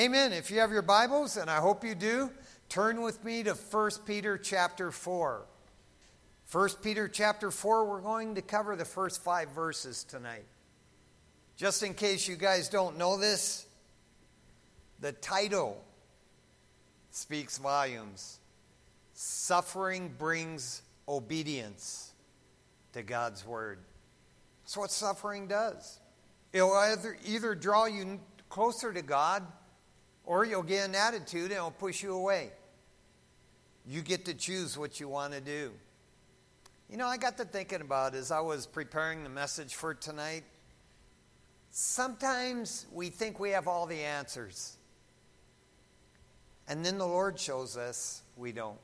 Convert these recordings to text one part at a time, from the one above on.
Amen. If you have your Bibles, and I hope you do, turn with me to 1 Peter chapter 4. 1 Peter chapter 4, we're going to cover the first 5 verses tonight. Just in case you guys don't know this, the title speaks volumes. Suffering brings obedience to God's word. That's what suffering does. It'll either draw you closer to God, or you'll get an attitude and it'll push you away. You get to choose what you want to do. You know, I got to thinking about as I was preparing the message for tonight. Sometimes we think we have all the answers. And then the Lord shows us we don't.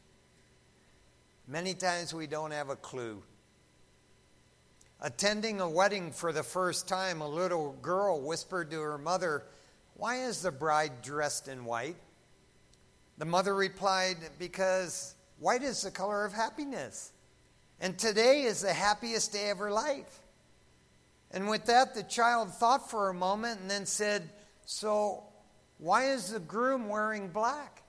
Many times we don't have a clue. Attending a wedding for the first time, a little girl whispered to her mother, "Why is the bride dressed in white?" The mother replied, "Because white is the color of happiness. And today is the happiest day of her life." And with that, the child thought for a moment and then said, "So why is the groom wearing black?"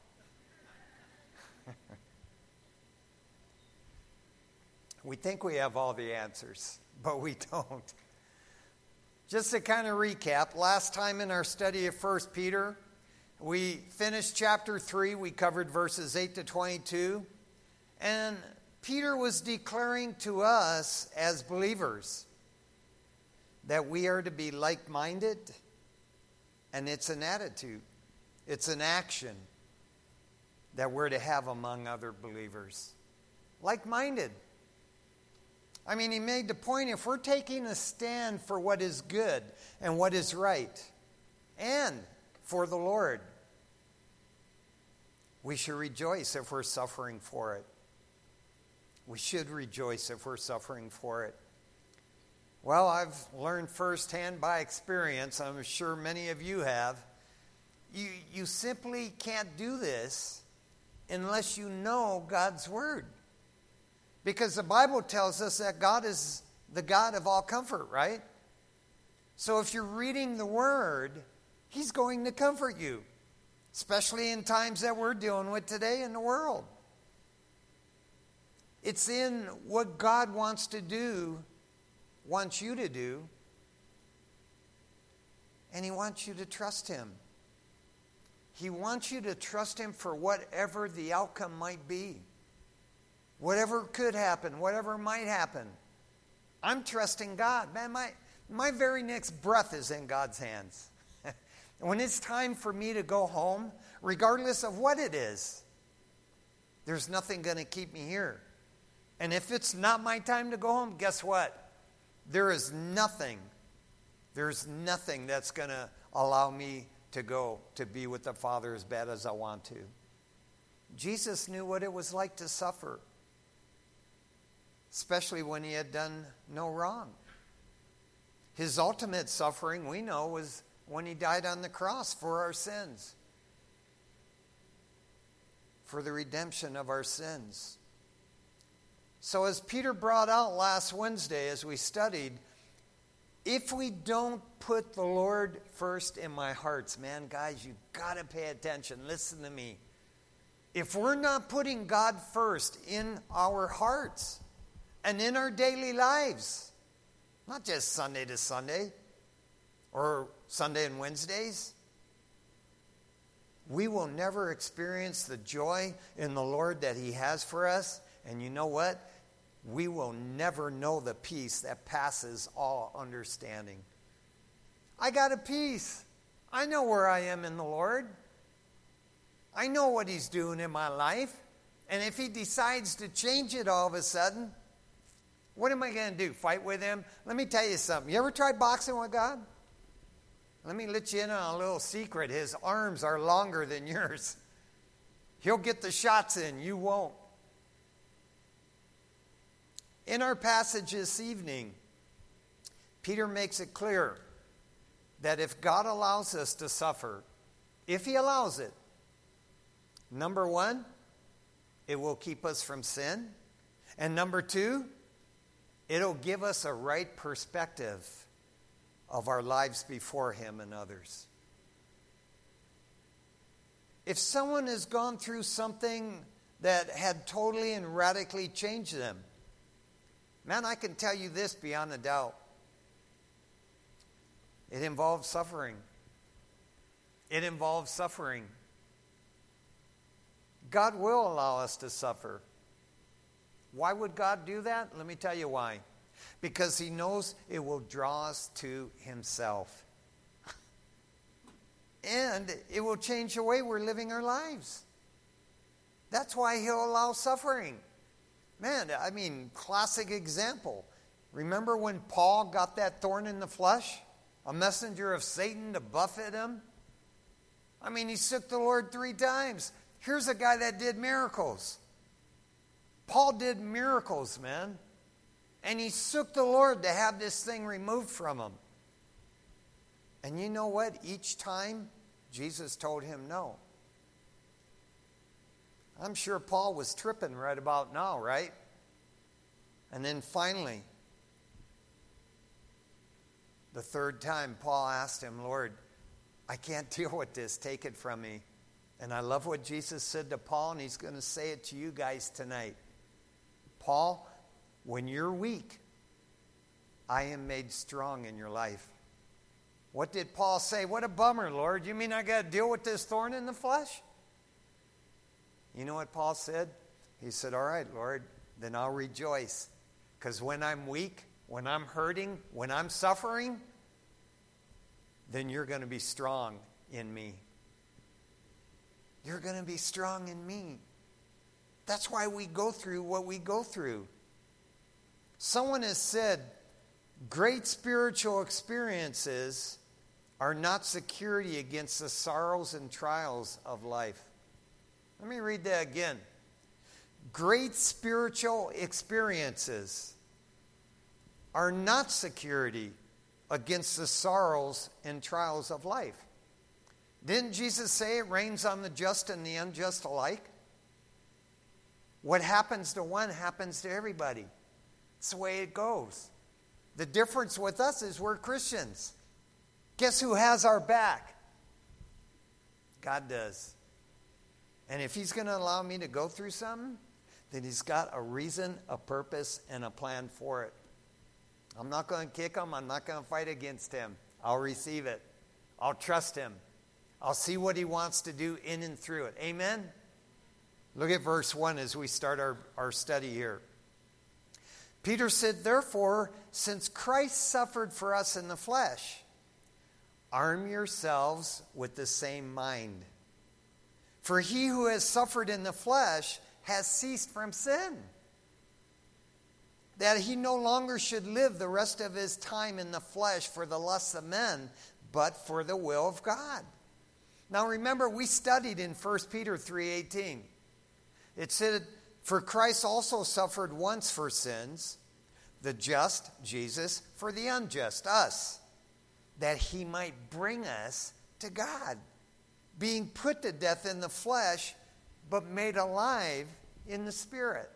We think we have all the answers, but we don't. Just to kind of recap, last time in our study of 1 Peter, we finished chapter 3. We covered verses 8 to 22. And Peter was declaring to us as believers that we are to be like-minded, and it's an attitude. It's an action that we're to have among other believers. Like-minded. I mean, he made the point, if we're taking a stand for what is good and what is right, and for the Lord, we should rejoice if we're suffering for it. We should rejoice if we're suffering for it. Well, I've learned firsthand by experience, I'm sure many of you have, you simply can't do this unless you know God's Word. Because the Bible tells us that God is the God of all comfort, right? So if you're reading the Word, He's going to comfort you. Especially in times that we're dealing with today in the world. It's in what God wants to do, wants you to do, and He wants you to trust Him. He wants you to trust Him for whatever the outcome might be. Whatever could happen, whatever might happen. I'm trusting God. Man, my very next breath is in God's hands. When it's time for me to go home, regardless of what it is, there's nothing going to keep me here. And if it's not my time to go home, guess what? There's nothing that's going to allow me to go to be with the Father as bad as I want to. Jesus knew what it was like to suffer. Especially when He had done no wrong. His ultimate suffering, we know, was when He died on the cross for our sins. For the redemption of our sins. So as Peter brought out last Wednesday as we studied, if we don't put the Lord first in my hearts, man, guys, you've got to pay attention. Listen to me. If we're not putting God first in our hearts, and in our daily lives, not just Sunday to Sunday or Sunday and Wednesdays, we will never experience the joy in the Lord that He has for us. And you know what? We will never know the peace that passes all understanding. I got a peace. I know where I am in the Lord. I know what He's doing in my life. And if He decides to change it all of a sudden, what am I going to do? Fight with Him? Let me tell you something. You ever tried boxing with God? Let me let you in on a little secret. His arms are longer than yours. He'll get the shots in. You won't. In our passage this evening, Peter makes it clear that if God allows us to suffer, if He allows it, number one, it will keep us from sin. And number two, it'll give us a right perspective of our lives before Him and others. If someone has gone through something that had totally and radically changed them, man, I can tell you this beyond a doubt. It involves suffering. It involves suffering. God will allow us to suffer. Why would God do that? Let me tell you why. Because He knows it will draw us to Himself. And it will change the way we're living our lives. That's why He'll allow suffering. Man, I mean, classic example. Remember when Paul got that thorn in the flesh? A messenger of Satan to buffet him? I mean, he shook the Lord 3 times. Here's a guy that did miracles. Paul did miracles, man. And he shook the Lord to have this thing removed from him. And you know what? Each time, Jesus told him no. I'm sure Paul was tripping right about now, right? And then finally, the 3rd time, Paul asked him, Lord, I can't deal with this. Take it from me. And I love what Jesus said to Paul, and He's going to say it to you guys tonight. Paul, when you're weak, I am made strong in your life. What did Paul say? What a bummer, Lord. You mean I got to deal with this thorn in the flesh? You know what Paul said? He said, all right, Lord, then I'll rejoice. Because when I'm weak, when I'm hurting, when I'm suffering, then you're going to be strong in me. You're going to be strong in me. That's why we go through what we go through. Someone has said, great spiritual experiences are not security against the sorrows and trials of life. Let me read that again. Great spiritual experiences are not security against the sorrows and trials of life. Didn't Jesus say it rains on the just and the unjust alike? What happens to one happens to everybody. It's the way it goes. The difference with us is we're Christians. Guess who has our back? God does. And if He's going to allow me to go through something, then He's got a reason, a purpose, and a plan for it. I'm not going to kick Him. I'm not going to fight against Him. I'll receive it. I'll trust Him. I'll see what He wants to do in and through it. Amen? Look at verse 1 as we start our study here. Peter said, therefore, since Christ suffered for us in the flesh, arm yourselves with the same mind. For he who has suffered in the flesh has ceased from sin, that he no longer should live the rest of his time in the flesh for the lusts of men, but for the will of God. Now remember, we studied in 1 Peter 3:18. It said, for Christ also suffered once for sins, the just, Jesus, for the unjust, us, that He might bring us to God, being put to death in the flesh, but made alive in the Spirit.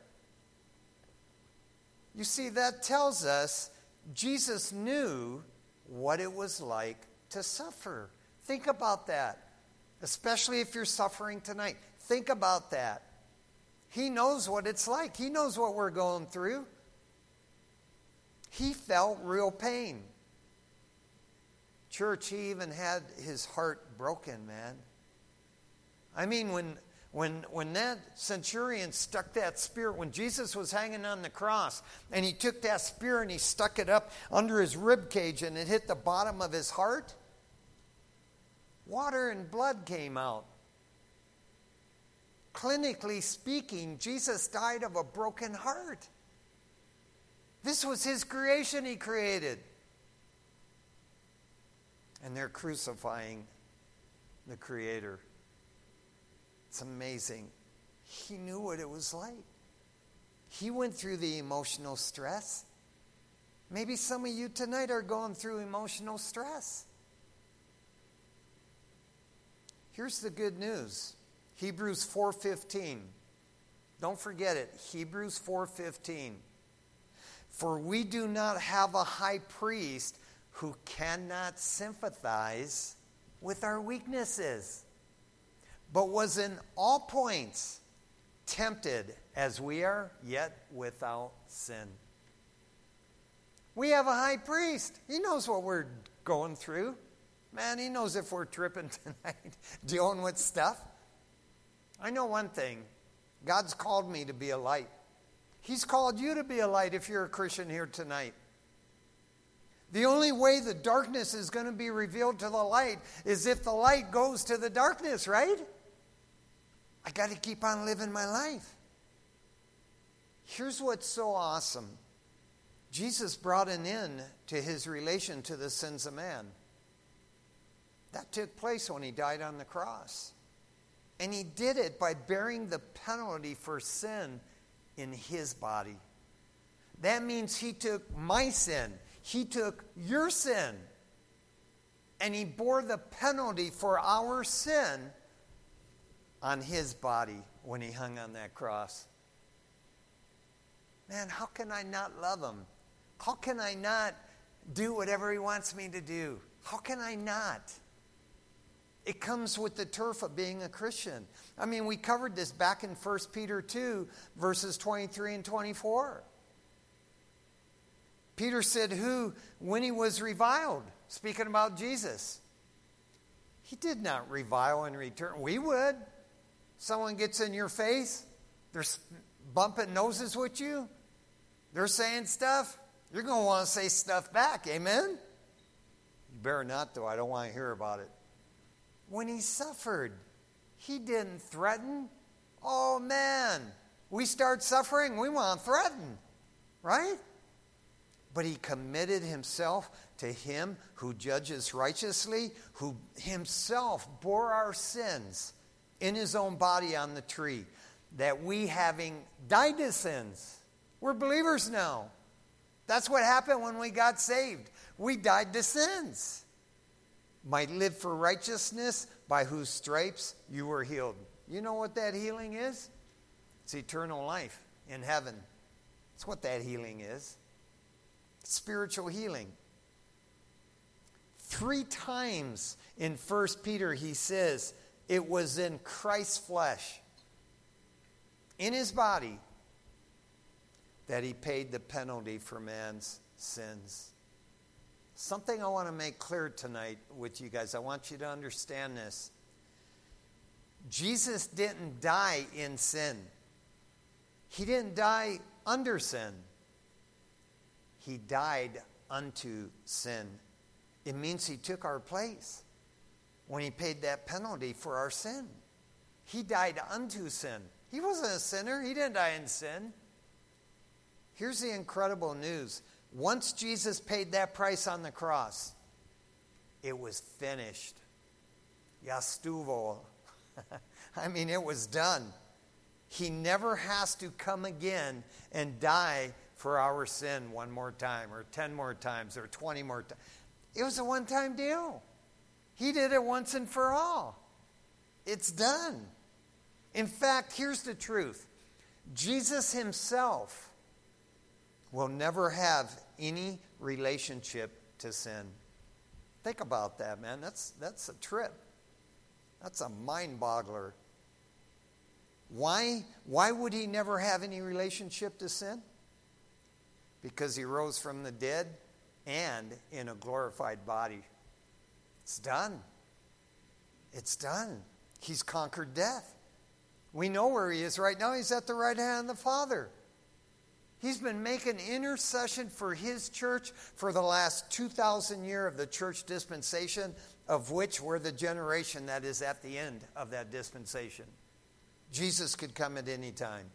You see, that tells us Jesus knew what it was like to suffer. Think about that, especially if you're suffering tonight. Think about that. He knows what it's like. He knows what we're going through. He felt real pain. Church, He even had His heart broken, man. I mean, when that centurion stuck that spear, when Jesus was hanging on the cross, and he took that spear and he stuck it up under his rib cage and it hit the bottom of his heart, water and blood came out. Clinically speaking, Jesus died of a broken heart. This was His creation He created. And they're crucifying the Creator. It's amazing. He knew what it was like. He went through the emotional stress. Maybe some of you tonight are going through emotional stress. Here's the good news. Hebrews 4:15. Don't forget it. Hebrews 4:15. For we do not have a high priest who cannot sympathize with our weaknesses, but was in all points tempted as we are, yet without sin. We have a high priest. He knows what we're going through. Man, he knows if we're tripping tonight, dealing with stuff. I know one thing. God's called me to be a light. He's called you to be a light if you're a Christian here tonight. The only way the darkness is going to be revealed to the light is if the light goes to the darkness, right? I got to keep on living my life. Here's what's so awesome. Jesus brought an end to his relation to the sins of man. That took place when he died on the cross. And he did it by bearing the penalty for sin in his body. That means he took my sin. He took your sin. And he bore the penalty for our sin on his body when he hung on that cross. Man, how can I not love him? How can I not do whatever he wants me to do? How can I not? It comes with the turf of being a Christian. I mean, we covered this back in 1 Peter 2, verses 23 and 24. Peter said, who, when he was reviled, speaking about Jesus, he did not revile in return. We would. Someone gets in your face, they're bumping noses with you, they're saying stuff, you're going to want to say stuff back, amen? You better not, though. I don't want to hear about it. When he suffered, he didn't threaten. Oh, man, we start suffering, we want to threaten, right? But he committed himself to him who judges righteously, who himself bore our sins in his own body on the tree, that we, having died to sins, we're believers now. That's what happened when we got saved. We died to sins. Might live for righteousness, by whose stripes you were healed. You know what that healing is? It's eternal life in heaven. That's what that healing is. Spiritual healing. 3 times in 1 Peter he says it was in Christ's flesh, in his body, that he paid the penalty for man's sins. Something I want to make clear tonight with you guys. I want you to understand this. Jesus didn't die in sin. He didn't die under sin. He died unto sin. It means he took our place when he paid that penalty for our sin. He died unto sin. He wasn't a sinner. He didn't die in sin. Here's the incredible news. Once Jesus paid that price on the cross, it was finished. Yastuvo. I mean, it was done. He never has to come again and die for our sin one more time, or 10 more times, or 20 more times. It was a one-time deal. He did it once and for all. It's done. In fact, here's the truth. Jesus himself will never have any relationship to sin. Think about that, man. That's a trip. That's a mind-boggler. Why would he never have any relationship to sin? Because he rose from the dead and in a glorified body. It's done. It's done. He's conquered death. We know where he is right now. He's at the right hand of the Father. He's been making intercession for his church for the last 2,000 years of the church dispensation, of which we're the generation that is at the end of that dispensation. Jesus could come at any time.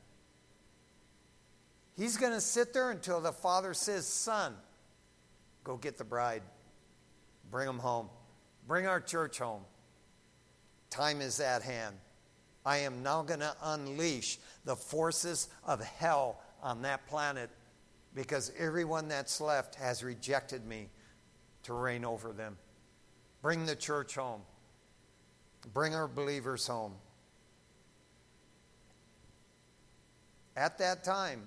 He's going to sit there until the Father says, son, go get the bride. Bring them home. Bring our church home. Time is at hand. I am now going to unleash the forces of hell on that planet, because everyone that's left has rejected me to reign over them. Bring the church home. Bring our believers home. At that time,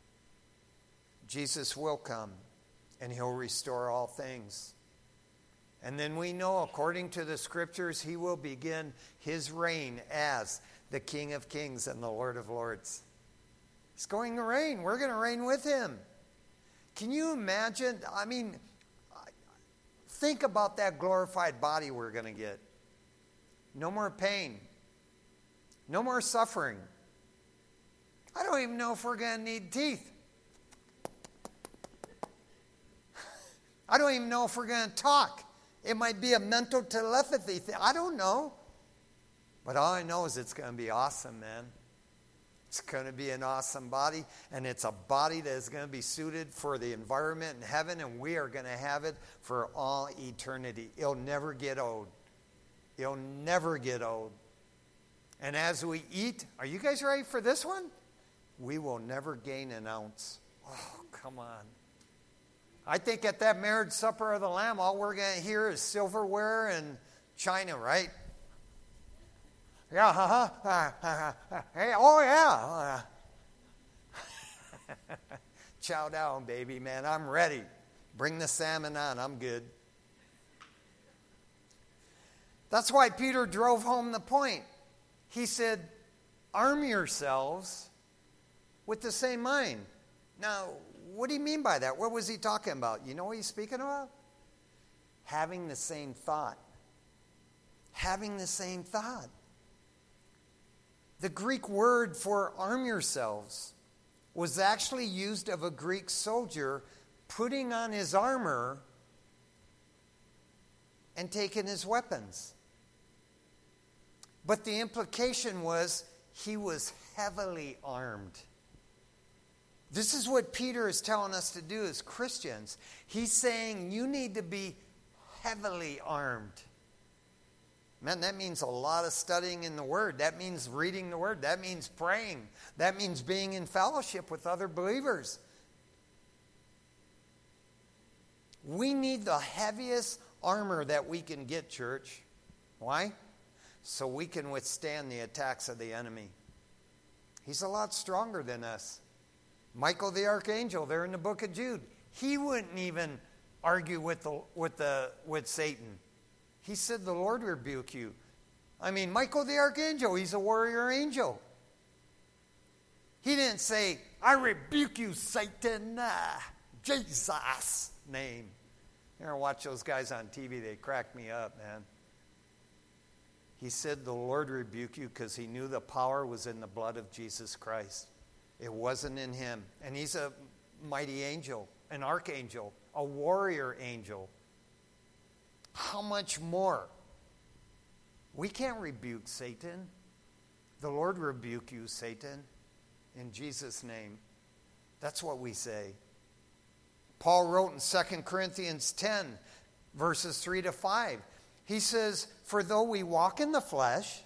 Jesus will come and he'll restore all things. And then we know, according to the scriptures, he will begin his reign as the King of Kings and the Lord of Lords. He's going to reign. We're going to reign with him. Can you imagine? I mean, think about that glorified body we're going to get. No more pain. No more suffering. I don't even know if we're going to need teeth. I don't even know if we're going to talk. It might be a mental telepathy thing. I don't know. But all I know is it's going to be awesome, man. It's going to be an awesome body, and it's a body that is going to be suited for the environment in heaven, and we are going to have it for all eternity. It'll never get old. It'll never get old. And as we eat, are you guys ready for this one? We will never gain an ounce. Oh, come on. I think at that marriage supper of the Lamb, all we're going to hear is silverware and china, right? Yeah, hey, oh, yeah. Chow down, baby, man. I'm ready. Bring the salmon on. I'm good. That's why Peter drove home the point. He said, arm yourselves with the same mind. Now, what do you mean by that? What was he talking about? You know what he's speaking about? Having the same thought. Having the same thought. The Greek word for arm yourselves was actually used of a Greek soldier putting on his armor and taking his weapons. But the implication was he was heavily armed. This is what Peter is telling us to do as Christians. He's saying you need to be heavily armed. Man, that means a lot of studying in the Word. That means reading the Word. That means praying. That means being in fellowship with other believers. We need the heaviest armor that we can get, church. Why? So we can withstand the attacks of the enemy. He's a lot stronger than us. Michael the archangel, there in the book of Jude, he wouldn't even argue with Satan. He said, the Lord rebuke you. I mean, Michael the archangel, he's a warrior angel. He didn't say, I rebuke you, Satan, Jesus' name. You ever watch those guys on TV? They crack me up, man. He said, the Lord rebuke you, because he knew the power was in the blood of Jesus Christ. It wasn't in him. And he's a mighty angel, an archangel, a warrior angel. How much more? We can't rebuke Satan. The Lord rebuke you, Satan, in Jesus' name. That's what we say. Paul wrote in 2 Corinthians 10, verses 3 to 5. He says, for though we walk in the flesh,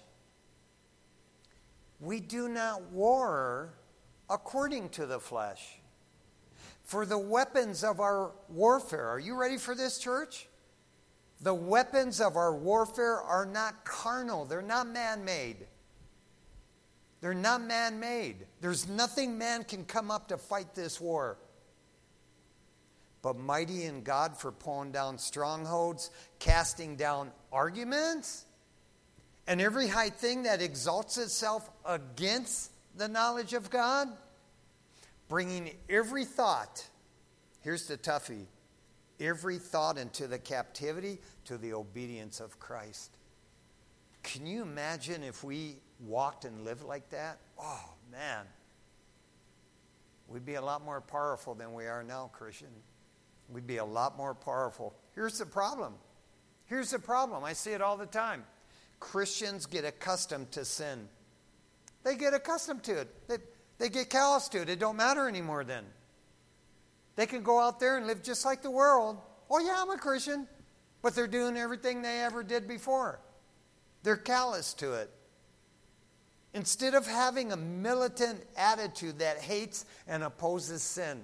we do not war according to the flesh. For the weapons of our warfare, are you ready for this, church? The weapons of our warfare are not carnal. They're not man-made. They're not man-made. There's nothing man can come up to fight this war. But mighty in God for pulling down strongholds, casting down arguments, and every high thing that exalts itself against the knowledge of God, bringing every thought, here's the toughie, every thought into the captivity to the obedience of Christ. Can you imagine if we walked and lived like that? Oh, man. We'd be a lot more powerful than we are now, Christian. We'd be a lot more powerful. Here's the problem. Here's the problem. I see it all the time. Christians get accustomed to sin. They get accustomed to it. They get callous to it. It don't matter anymore then. They can go out there and live just like the world. Oh, yeah, I'm a Christian. But they're doing everything they ever did before. They're callous to it. Instead of having a militant attitude that hates and opposes sin,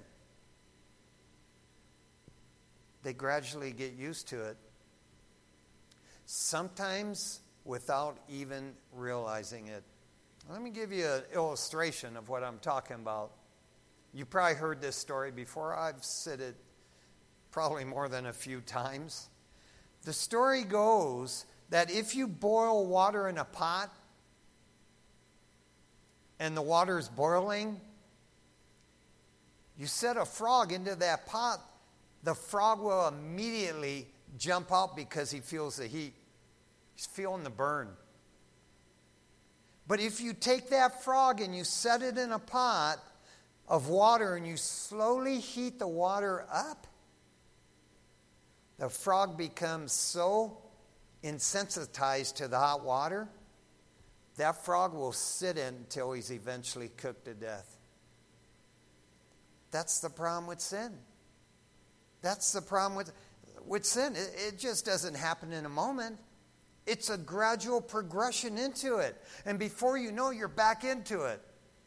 they gradually get used to it. Sometimes without even realizing it. Let me give you an illustration of what I'm talking about. You probably heard this story before. I've said it probably more than a few times. The story goes that if you boil water in a pot and the water is boiling, you set a frog into that pot, the frog will immediately jump out because he feels the heat. He's feeling the burn. But if you take that frog and you set it in a pot of water and you slowly heat the water up, the frog becomes so insensitized to the hot water, that frog will sit in until he's eventually cooked to death. That's the problem with sin. That's the problem with sin. It just doesn't happen in a moment. It's a gradual progression into it. And before you know, you're back into it.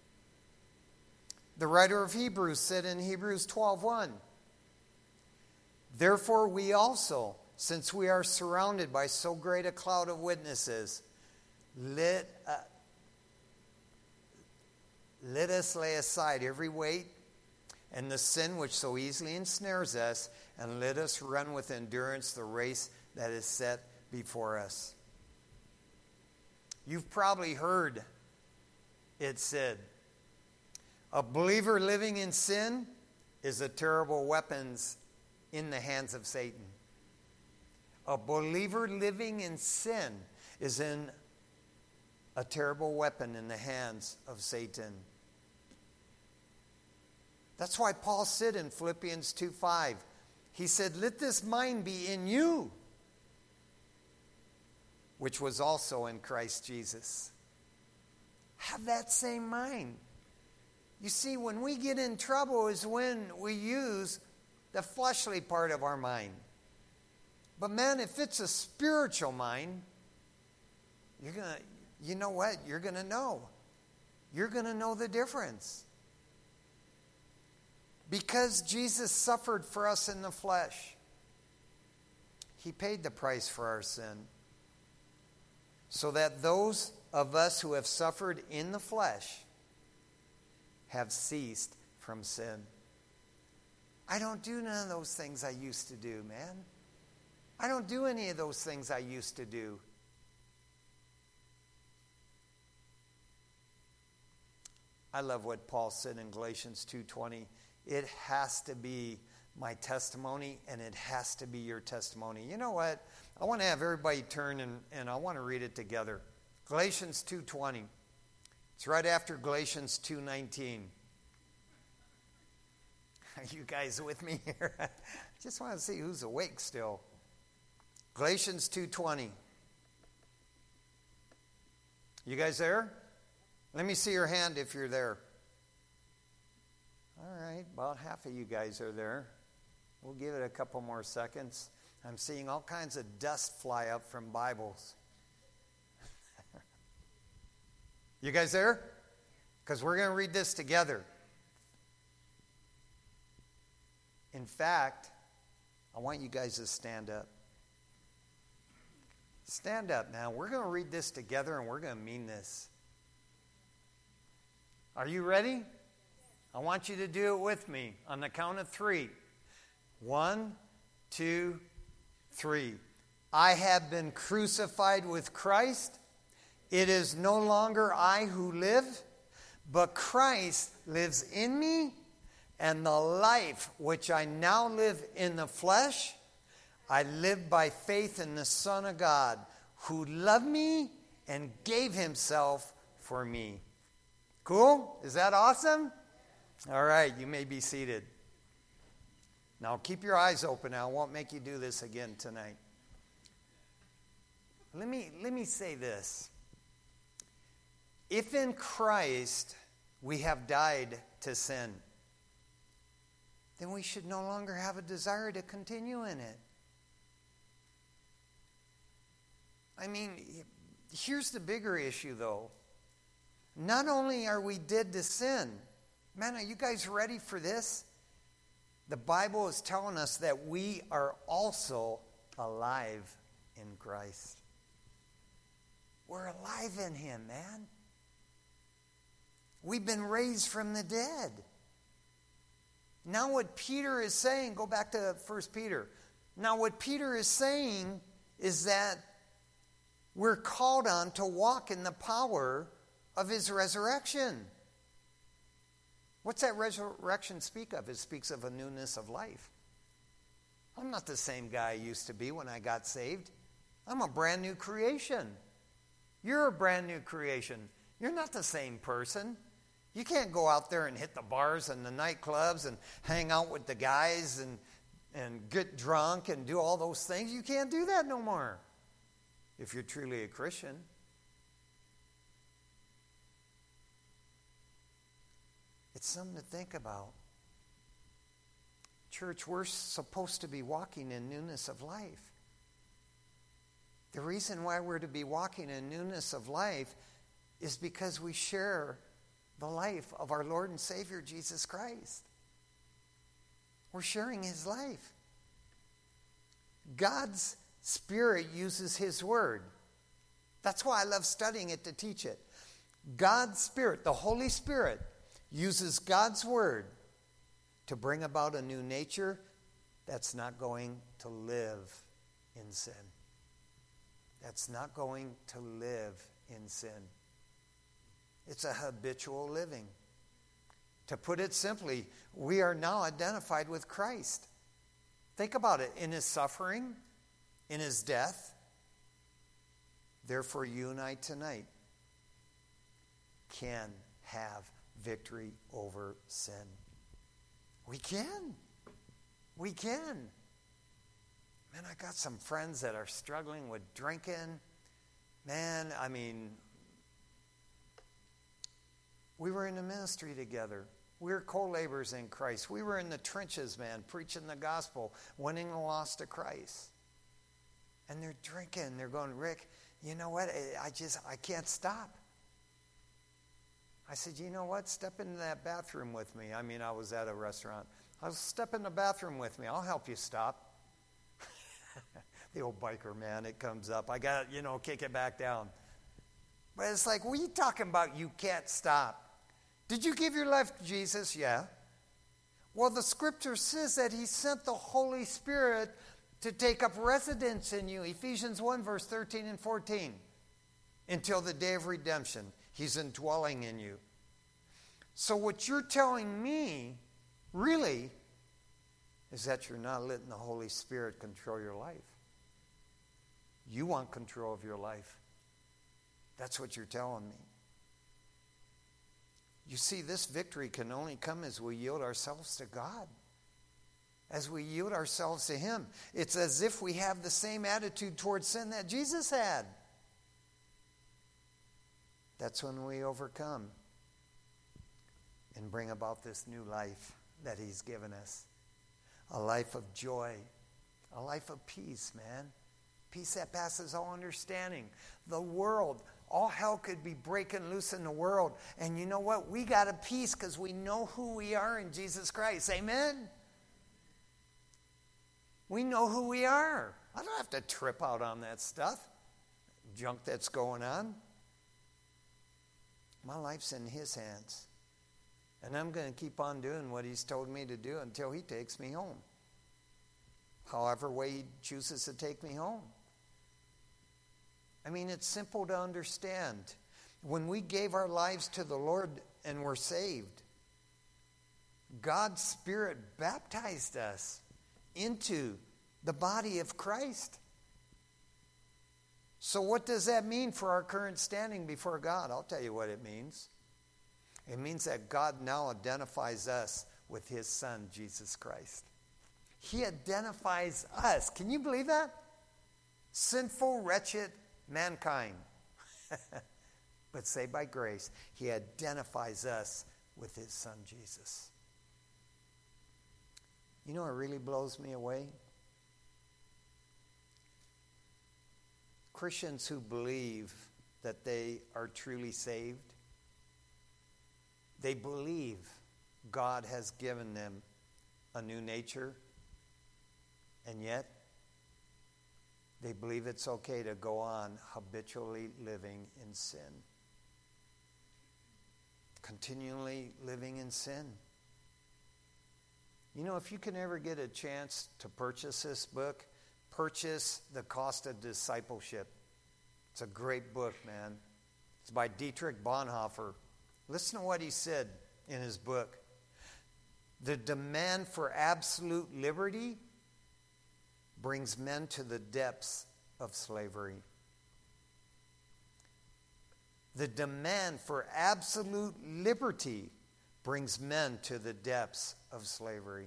The writer of Hebrews said in Hebrews 12:1, "Therefore we also, since we are surrounded by so great a cloud of witnesses, let us lay aside every weight and the sin which so easily ensnares us, and let us run with endurance the race that is set before us." You've probably heard it said, a believer living in sin is a terrible weapon in the hands of Satan. A believer living in sin is a terrible weapon in the hands of Satan. That's why Paul said in Philippians 2:5, he said, "Let this mind be in you, which was also in Christ Jesus." Have that same mind. You see, when we get in trouble is when we use the fleshly part of our mind. But man, if it's a spiritual mind, you know what? You're going to know. You're going to know the difference. Because Jesus suffered for us in the flesh, he paid the price for our sin, so that those of us who have suffered in the flesh have ceased from sin. I don't do none of those things I used to do, man. I don't do any of those things I used to do. I love what Paul said in Galatians 2:20. It has to be my testimony, and it has to be your testimony. You know what? I want to have everybody turn, and I want to read it together. Galatians 2:20. It's right after Galatians 2:19. Are you guys with me here? I just want to see who's awake still. Galatians 2:20. You guys there? Let me see your hand if you're there. All right, about half of you guys are there. We'll give it a couple more seconds. I'm seeing all kinds of dust fly up from Bibles. You guys there? Because we're going to read this together. In fact, I want you guys to stand up. Stand up now. We're going to read this together, and we're going to mean this. Are you ready? I want you to do it with me on the count of 3. 1, 2, 3. I have been crucified with Christ. It is no longer I who live, but Christ lives in me. And the life which I now live in the flesh, I live by faith in the Son of God, who loved me and gave himself for me. Cool? Is that awesome? All right, you may be seated. Now keep your eyes open. I won't make you do this again tonight. Let me say this. If in Christ we have died to sin, then we should no longer have a desire to continue in it. I mean, here's the bigger issue, though. Not only are we dead to sin, man, are you guys ready for this? The Bible is telling us that we are also alive in Christ. We're alive in him, man. We've been raised from the dead. Now what Peter is saying, go back to 1 Peter. Now, what Peter is saying is that we're called on to walk in the power of his resurrection. What's that resurrection speak of? It speaks of a newness of life. I'm not the same guy I used to be when I got saved. I'm a brand new creation. You're a brand new creation. You're not the same person. You can't go out there and hit the bars and the nightclubs and hang out with the guys and get drunk and do all those things. You can't do that no more if you're truly a Christian. It's something to think about. Church, we're supposed to be walking in newness of life. The reason why we're to be walking in newness of life is because we share the life of our Lord and Savior, Jesus Christ. We're sharing his life. God's Spirit uses his word. That's why I love studying it to teach it. God's Spirit, the Holy Spirit, uses God's word to bring about a new nature that's not going to live in sin. That's not going to live in sin. It's a habitual living. To put it simply, we are now identified with Christ. Think about it. In his suffering, in his death, therefore you and I tonight can have victory over sin. We can. We can. Man, I got some friends that are struggling with drinking. Man, I mean, we were in the ministry together. We were co-laborers in Christ. We were in the trenches, man, preaching the gospel, winning the lost to Christ. And they're drinking. They're going, Rick, you know what? I can't stop. I said, you know what? Step into that bathroom with me. I mean, I was at a restaurant. I'll step in the bathroom with me. I'll help you stop. The old biker, man, it comes up. I got to, kick it back down. But it's like, what are you talking about? You can't stop. Did you give your life to Jesus? Yeah. Well, the scripture says that he sent the Holy Spirit to take up residence in you. Ephesians 1, verse 13 and 14. Until the day of redemption. He's indwelling in you. So what you're telling me, really, is that you're not letting the Holy Spirit control your life. You want control of your life. That's what you're telling me. You see, this victory can only come as we yield ourselves to God. As we yield ourselves to him. It's as if we have the same attitude towards sin that Jesus had. That's when we overcome and bring about this new life that he's given us. A life of joy. A life of peace, man. Peace that passes all understanding. The world, all hell could be breaking loose in the world. And you know what? We got a peace because we know who we are in Jesus Christ. Amen? We know who we are. I don't have to trip out on that stuff. Junk that's going on. My life's in his hands. And I'm going to keep on doing what he's told me to do until he takes me home. However way he chooses to take me home. I mean, it's simple to understand. When we gave our lives to the Lord and were saved, God's Spirit baptized us into the body of Christ. So what does that mean for our current standing before God? I'll tell you what it means. It means that God now identifies us with his Son, Jesus Christ. He identifies us. Can you believe that? Sinful, wretched mankind. But saved by grace, he identifies us with his Son, Jesus. You know what really blows me away? Christians who believe that they are truly saved, they believe God has given them a new nature, and yet they believe it's okay to go on habitually living in sin. Continually living in sin. You know, if you can ever get a chance to purchase this book, purchase The Cost of Discipleship. It's a great book, man. It's by Dietrich Bonhoeffer. Listen to what he said in his book. The demand for absolute liberty brings men to the depths of slavery. The demand for absolute liberty brings men to the depths of slavery.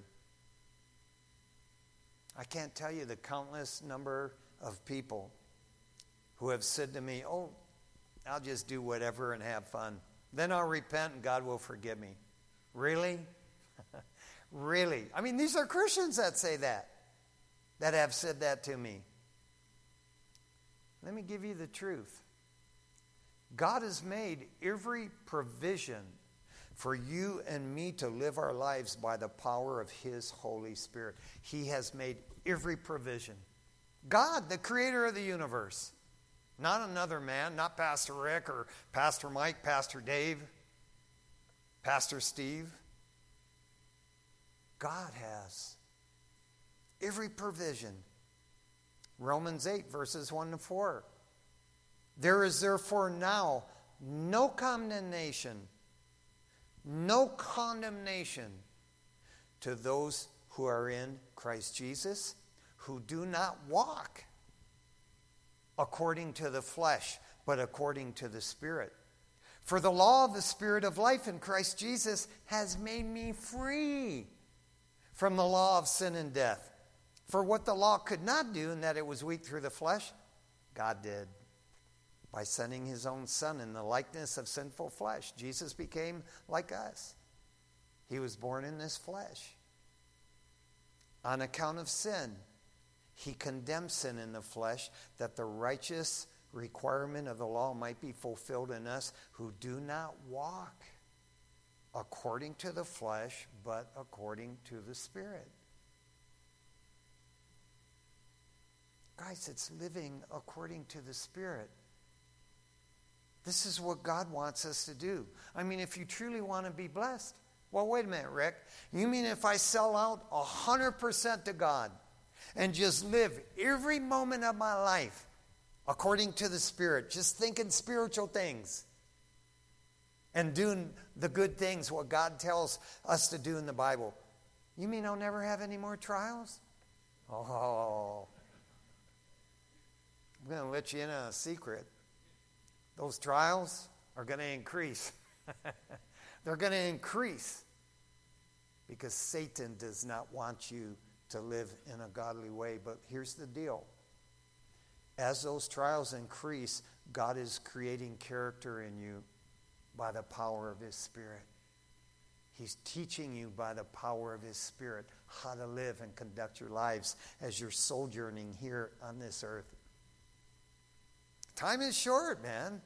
I can't tell you the countless number of people who have said to me, oh, I'll just do whatever and have fun. Then I'll repent and God will forgive me. Really? Really? I mean, these are Christians that say that have said that to me. Let me give you the truth. God has made every provision for you and me to live our lives by the power of His Holy Spirit. He has made every provision. God, the creator of the universe. Not another man, not Pastor Rick or Pastor Mike, Pastor Dave, Pastor Steve. God has every provision. Romans 8, verses 1 to 4. There is therefore now no condemnation to those who are in Christ Jesus, who do not walk according to the flesh, but according to the Spirit. For the law of the Spirit of life in Christ Jesus has made me free from the law of sin and death. For what the law could not do, in that it was weak through the flesh, God did. By sending His own Son in the likeness of sinful flesh, Jesus became like us. He was born in this flesh. On account of sin, He condemned sin in the flesh, that the righteous requirement of the law might be fulfilled in us who do not walk according to the flesh, but according to the Spirit. Guys, it's living according to the Spirit. This is what God wants us to do. I mean, if you truly want to be blessed, well, wait a minute, Rick. You mean if I sell out 100% to God and just live every moment of my life according to the Spirit, just thinking spiritual things and doing the good things, what God tells us to do in the Bible, you mean I'll never have any more trials? Oh, I'm going to let you in on a secret. Those trials are going to increase. They're going to increase because Satan does not want you to live in a godly way. But here's the deal. As those trials increase, God is creating character in you by the power of His Spirit. He's teaching you by the power of His Spirit how to live and conduct your lives as you're sojourning here on this earth. Time is short, man.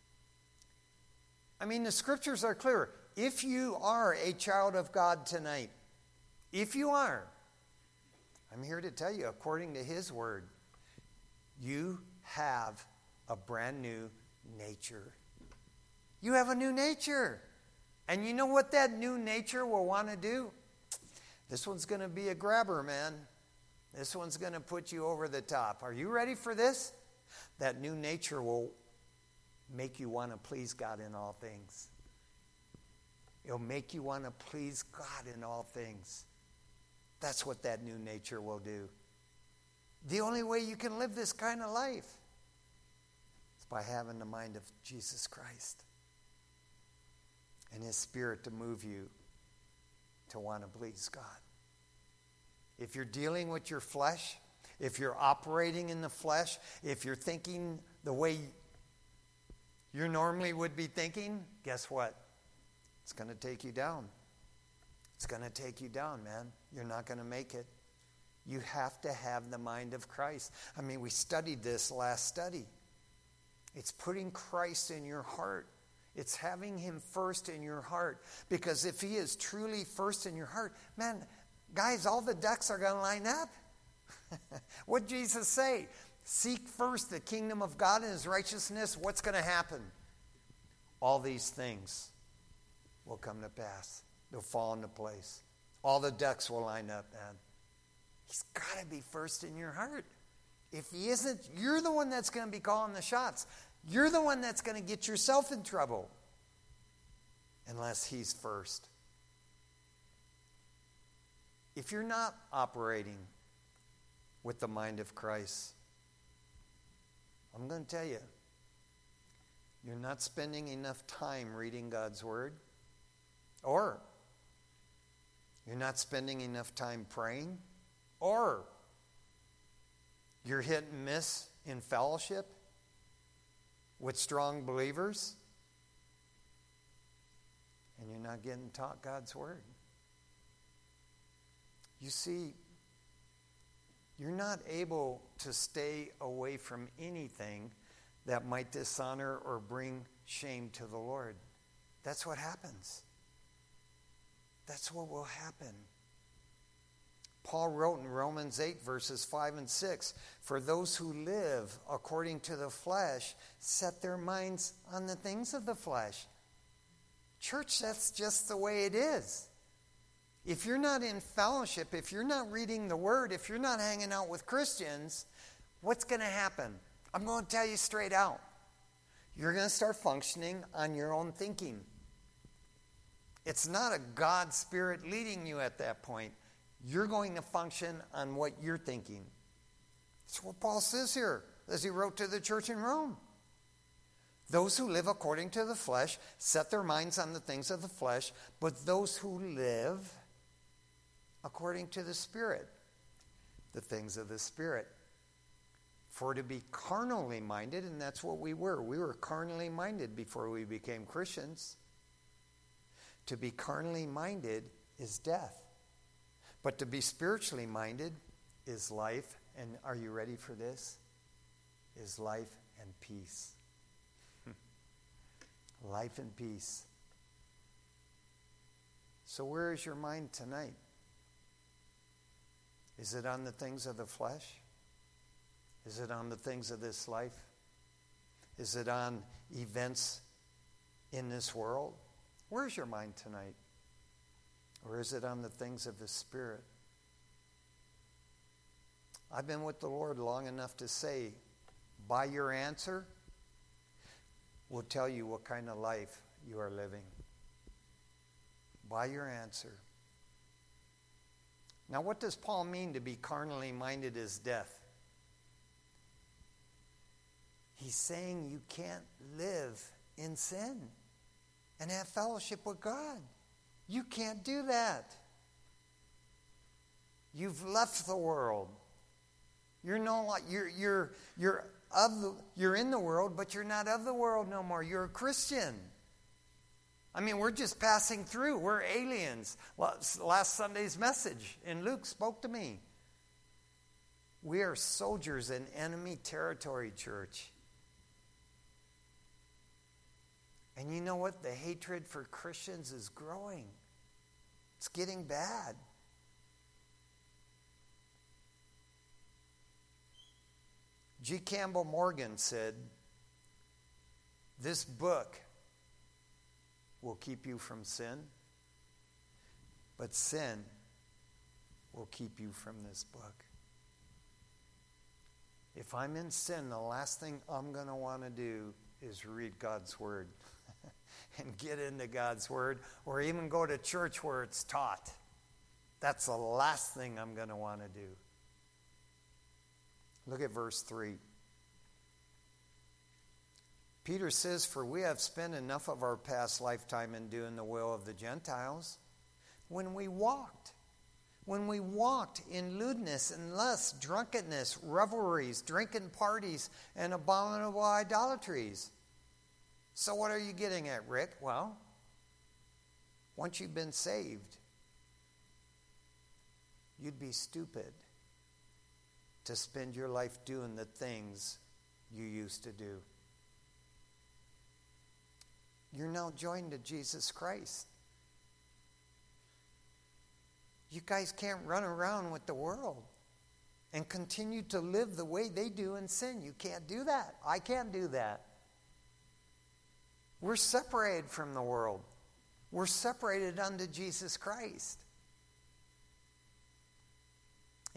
I mean, the scriptures are clear. If you are a child of God tonight, if you are, I'm here to tell you, according to His word, you have a brand new nature. You have a new nature. And you know what that new nature will want to do? This one's going to be a grabber, man. This one's going to put you over the top. Are you ready for this? That new nature will make you want to please God in all things. It'll make you want to please God in all things. That's what that new nature will do. The only way you can live this kind of life is by having the mind of Jesus Christ and His Spirit to move you to want to please God. If you're dealing with your flesh, if you're operating in the flesh, if you're thinking the way you normally would be thinking, guess what? It's going to take you down. It's going to take you down, man. You're not going to make it. You have to have the mind of Christ. I mean, we studied this last study. It's putting Christ in your heart. It's having Him first in your heart. Because if He is truly first in your heart, man, guys, all the ducks are going to line up. What did Jesus say? Seek first the kingdom of God and His righteousness. What's going to happen? All these things will come to pass. They'll fall into place. all the ducks will line up, man. He's got to be first in your heart. If he isn't, you're the one that's going to be calling the shots. You're the one that's going to get yourself in trouble unless he's first. If you're not operating with the mind of Christ, I'm going to tell you, you're not spending enough time reading God's Word, or you're not spending enough time praying, or you're hit and miss in fellowship with strong believers, and you're not getting taught God's Word. You see, you're not able to stay away from anything that might dishonor or bring shame to the Lord. That's what happens. That's what will happen. Paul wrote in Romans 8, verses 5 and 6, "For those who live according to the flesh set their minds on the things of the flesh." Church, that's just the way it is. If you're not in fellowship, if you're not reading the Word, if you're not hanging out with Christians, what's going to happen? I'm going to tell you straight out. You're going to start functioning on your own thinking. It's not a God Spirit leading you at that point. You're going to function on what you're thinking. That's what Paul says here, as he wrote to the church in Rome. Those who live according to the flesh set their minds on the things of the flesh, but those who live according to the Spirit, the things of the Spirit. For to be carnally minded, and that's what we were carnally minded before we became Christians. To be carnally minded is death. But to be spiritually minded is life, and are you ready for this? Is life and peace. Life and peace. So where is your mind tonight? Is it on the things of the flesh? Is it on the things of this life? Is it on events in this world? Where's your mind tonight? Or is it on the things of the Spirit? I've been with the Lord long enough to say, by your answer, will tell you what kind of life you are living. By your answer. Now, what does Paul mean to be carnally minded is death? He's saying you can't live in sin and have fellowship with God. You can't do that. You've left the world. You're in the world, but you're not of the world no more. You're a Christian. I mean, we're just passing through. We're aliens. Last Sunday's message in Luke spoke to me. We are soldiers in enemy territory, church. And you know what? The hatred for Christians is growing. It's getting bad. G. Campbell Morgan said, "This book will keep you from sin, but sin will keep you from this book." If I'm in sin, the last thing I'm going to want to do is read God's Word and get into God's Word, or even go to church where it's taught. That's the last thing I'm going to want to do. Look at verse 3. Peter says, "For we have spent enough of our past lifetime in doing the will of the Gentiles when we walked in lewdness and lust, drunkenness, revelries, drinking parties, and abominable idolatries." So what are you getting at, Rick? Well, once you've been saved, you'd be stupid to spend your life doing the things you used to do. You're now joined to Jesus Christ. You guys can't run around with the world and continue to live the way they do in sin. You can't do that. I can't do that. We're separated from the world. We're separated unto Jesus Christ.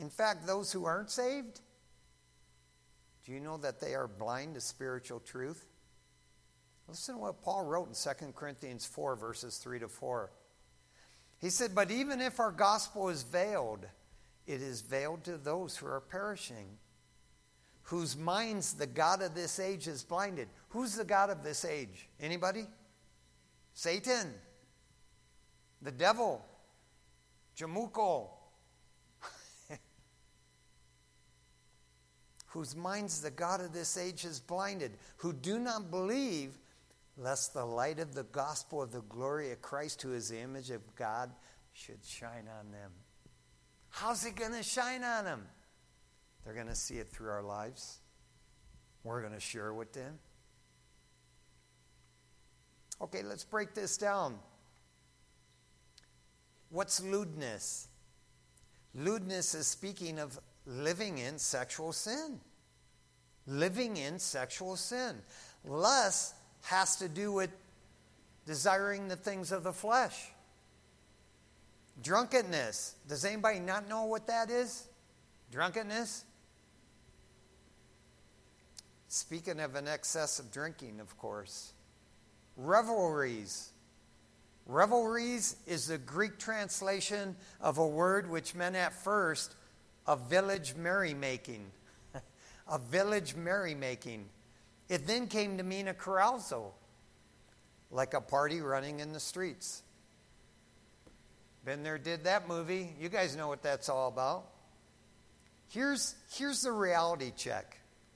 In fact, those who aren't saved, do you know that they are blind to spiritual truth? Listen to what Paul wrote in 2 Corinthians 4, verses 3 to 4. He said, "But even if our gospel is veiled, it is veiled to those who are perishing, whose minds the God of this age is blinded." Who's the God of this age? Anybody? Satan. The devil. Jamuko. Whose minds the God of this age is blinded, who do not believe, lest the light of the gospel of the glory of Christ, who is the image of God, should shine on them. How's it going to shine on them? They're going to see it through our lives. We're going to share it with them. Okay, let's break this down. What's lewdness? Lewdness is speaking of living in sexual sin. Living in sexual sin. Lust has to do with desiring the things of the flesh. Drunkenness. Does anybody not know what that is? Drunkenness? Speaking of an excess of drinking, of course. Revelries. Revelries is the Greek translation of a word which meant at first a village merrymaking. A village merrymaking. It then came to mean a carousal, like a party running in the streets. Been there, did that movie. You guys know what that's all about. Here's the reality check.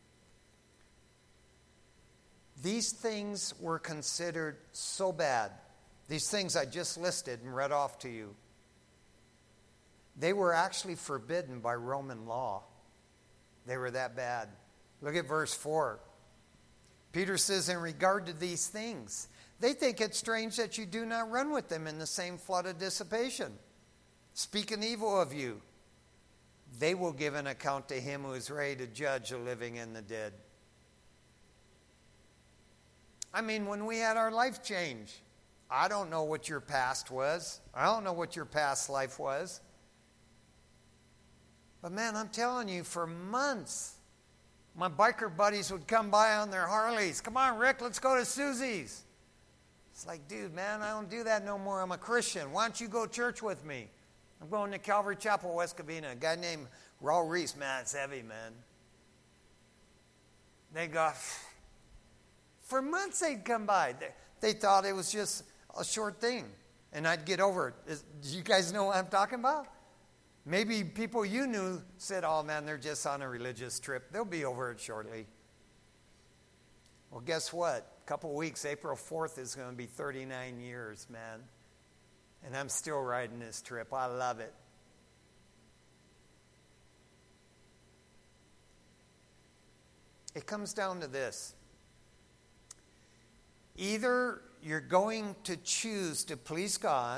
These things were considered so bad. These things I just listed and read off to you. They were actually forbidden by Roman law. They were that bad. Look at verse 4. Peter says, in regard to these things, they think it strange that you do not run with them in the same flood of dissipation, speaking evil of you. They will give an account to him who is ready to judge the living and the dead. I mean, when we had our life change, I don't know what your past was. I don't know what your past life was. But man, I'm telling you, for months, my biker buddies would come by on their Harleys. Come on, Rick, let's go to Susie's. It's like, dude, man, I don't do that no more. I'm a Christian. Why don't you go to church with me? I'm going to Calvary Chapel, West Covina. A guy named Raul Reese. Man, it's heavy, man. They go, for months they'd come by. They thought it was just a short thing, and I'd get over it. Do you guys know what I'm talking about? Maybe people you knew said, oh, man, they're just on a religious trip. They'll be over it shortly. Well, guess what? A couple of weeks, April 4th is going to be 39 years, man. And I'm still riding this trip. I love it. It comes down to this. Either you're going to choose to please God,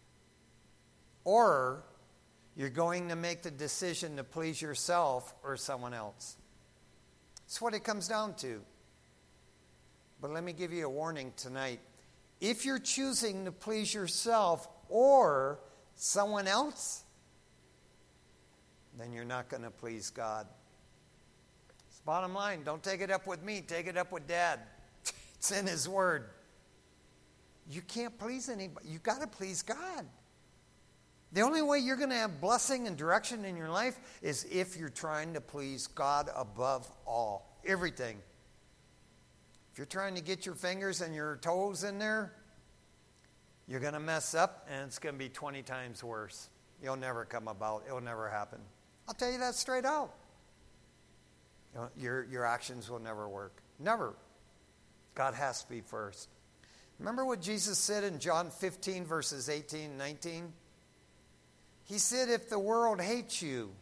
or you're going to make the decision to please yourself or someone else. That's what it comes down to. But let me give you a warning tonight. If you're choosing to please yourself or someone else, then you're not going to please God. It's bottom line. Don't take it up with me. Take it up with Dad. It's in His Word. You can't please anybody. You've got to please God. The only way you're going to have blessing and direction in your life is if you're trying to please God above all. Everything. If you're trying to get your fingers and your toes in there, you're going to mess up, and it's going to be 20 times worse. You'll never come about. It'll never happen. I'll tell you that straight out. Your actions will never work. Never. God has to be first. Remember what Jesus said in John 15, verses 18 and 19? He said, if the world hates you,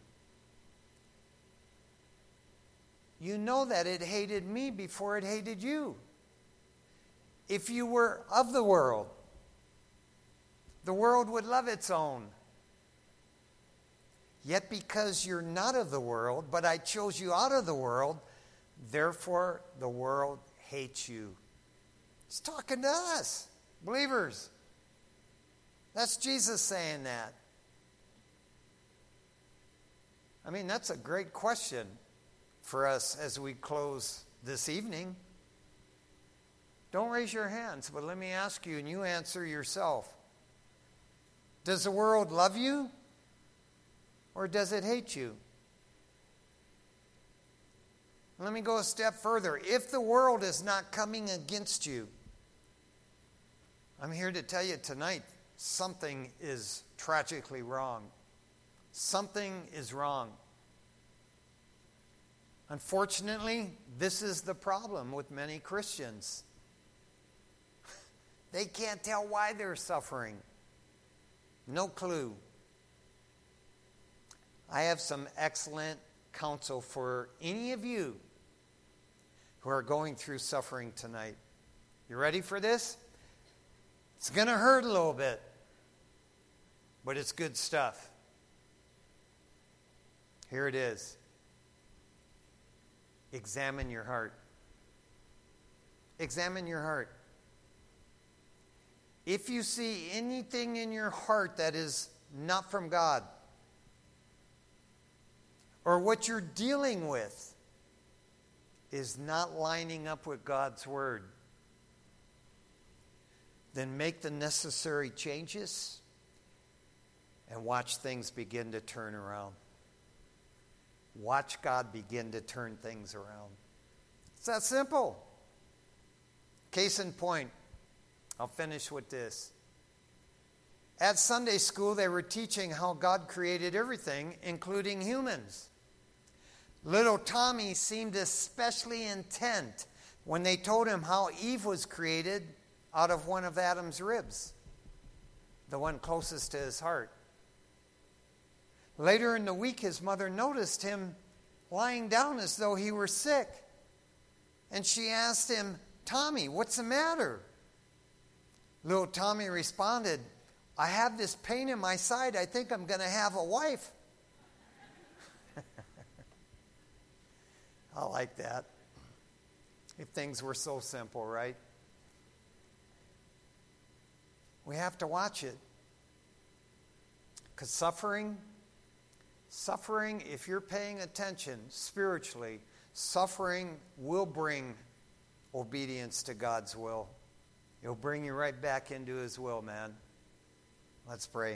you know that it hated me before it hated you. If you were of the world would love its own. Yet because you're not of the world, but I chose you out of the world, therefore the world hates you. He's talking to us, believers. That's Jesus saying that. I mean, that's a great question for us as we close this evening. Don't raise your hands, but let me ask you, and you answer yourself. Does the world love you, or does it hate you? Let me go a step further. If the world is not coming against you, I'm here to tell you tonight, something is tragically wrong. Something is wrong. Unfortunately, this is the problem with many Christians. They can't tell why they're suffering. No clue. I have some excellent counsel for any of you who are going through suffering tonight. You ready for this? It's going to hurt a little bit, but it's good stuff. Here it is. Examine your heart. Examine your heart. If you see anything in your heart that is not from God, or what you're dealing with is not lining up with God's Word, then make the necessary changes and watch things begin to turn around. Watch God begin to turn things around. It's that simple. Case in point, I'll finish with this. At Sunday school, they were teaching how God created everything, including humans. Little Tommy seemed especially intent when they told him how Eve was created out of one of Adam's ribs, the one closest to his heart. Later in the week, his mother noticed him lying down as though he were sick. And she asked him, "Tommy, what's the matter?" Little Tommy responded, "I have this pain in my side. I think I'm going to have a wife." I like that. If things were so simple, right? We have to watch it. Because suffering, if you're paying attention spiritually, suffering will bring obedience to God's will. It'll bring you right back into His will, man. Let's pray.